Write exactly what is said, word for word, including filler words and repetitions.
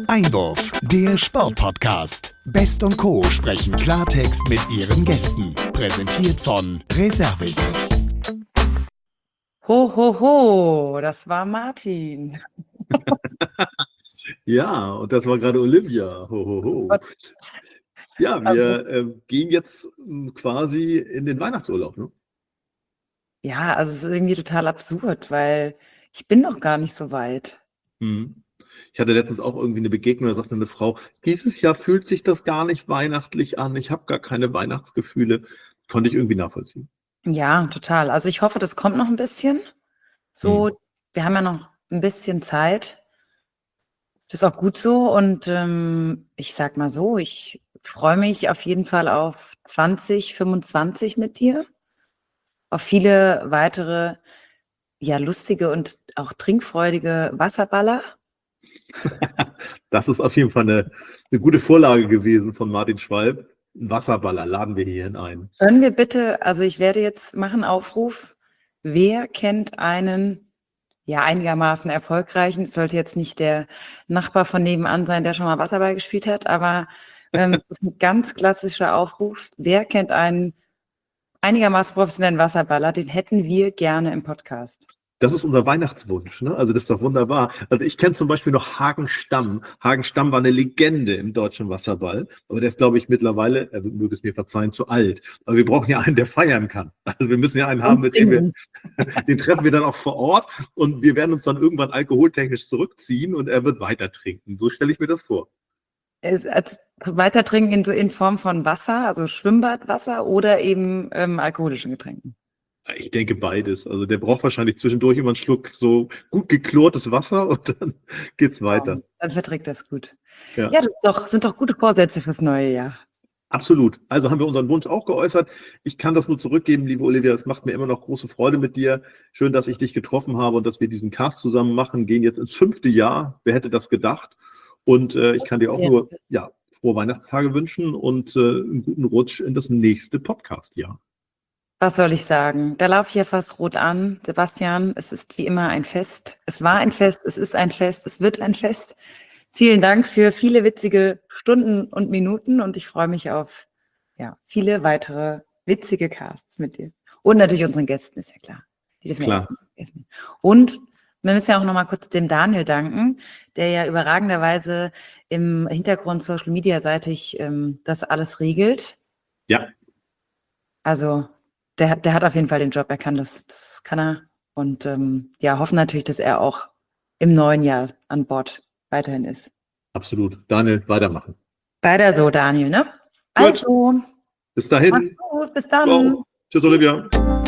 Einwurf, der Sportpodcast. Best und Co. sprechen Klartext mit ihren Gästen. Präsentiert von Reservix. Ho, ho, ho, das war Martin. Ja, und das war gerade Olivia. Ho, ho, ho. Ja, wir äh, gehen jetzt m, quasi in den Weihnachtsurlaub, ne? Ja, also es ist irgendwie total absurd, weil ich bin noch gar nicht so weit. Mhm. Ich hatte letztens auch irgendwie eine Begegnung, da sagte eine Frau, dieses Jahr fühlt sich das gar nicht weihnachtlich an, ich habe gar keine Weihnachtsgefühle. Konnte ich irgendwie nachvollziehen. Ja, total. Also ich hoffe, das kommt noch ein bisschen. So, Mhm. wir haben ja noch ein bisschen Zeit. Das ist auch gut so. Und ähm, ich sag mal so, ich freue mich auf jeden Fall auf zwanzig fünfundzwanzig mit dir. Auf viele weitere, ja, lustige und auch trinkfreudige Wasserballer. Das ist auf jeden Fall eine, eine gute Vorlage gewesen von Martin Schwalb. Ein Wasserballer laden wir hierhin ein. Können wir bitte, also ich werde jetzt machen Aufruf, wer kennt einen, ja, einigermaßen erfolgreichen, es sollte jetzt nicht der Nachbar von nebenan sein, der schon mal Wasserball gespielt hat, aber ähm, es ist ein ganz klassischer Aufruf, wer kennt einen einigermaßen professionellen Wasserballer, den hätten wir gerne im Podcast. Das ist unser Weihnachtswunsch, ne? Also das ist doch wunderbar. Also ich kenne zum Beispiel noch Hagen Stamm. Hagen Stamm war eine Legende im deutschen Wasserball, aber der ist, glaube ich, mittlerweile, er möge es mir verzeihen, zu alt. Aber wir brauchen ja einen, der feiern kann. Also wir müssen ja einen haben, mit dem wir, den treffen wir dann auch vor Ort und wir werden uns dann irgendwann alkoholtechnisch zurückziehen und er wird weiter trinken. So stelle ich mir das vor. Es- Als weiter trinken in, so in Form von Wasser, also Schwimmbadwasser oder eben ähm, alkoholischen Getränken. Ich denke beides. Also der braucht wahrscheinlich zwischendurch immer einen Schluck so gut geklortes Wasser und dann geht's weiter. Dann verträgt das gut. Ja. Ja, das ist doch, sind doch gute Vorsätze fürs neue Jahr. Absolut. Also haben wir unseren Wunsch auch geäußert. Ich kann das nur zurückgeben, liebe Olivia. Es macht mir immer noch große Freude mit dir. Schön, dass ich dich getroffen habe und dass wir diesen Cast zusammen machen. Gehen jetzt ins fünfte Jahr. Wer hätte das gedacht? Und äh, ich kann dir auch nur ja, frohe Weihnachtstage wünschen und äh, einen guten Rutsch in das nächste Podcast-Jahr. Was soll ich sagen? Da laufe ich ja fast rot an. Sebastian, es ist wie immer ein Fest. Es war ein Fest, es ist ein Fest, es wird ein Fest. Vielen Dank für viele witzige Stunden und Minuten und ich freue mich auf ja, viele weitere witzige Casts mit dir. Und natürlich unseren Gästen, ist ja klar. Die dürfen Klar. ja jetzt nicht vergessen. Und wir müssen ja auch nochmal kurz dem Daniel danken, der ja überragenderweise im Hintergrund Social Media seitig ähm, das alles regelt. Ja. Also der, der hat auf jeden Fall den Job, er kann das, das kann er. Und ähm, ja, hoffen natürlich, dass er auch im neuen Jahr an Bord weiterhin ist. Absolut. Daniel, weitermachen. Weiter so, Daniel, ne? Also, Bis dahin. mach's gut, bis dann. Ciao. Tschüss, Olivia.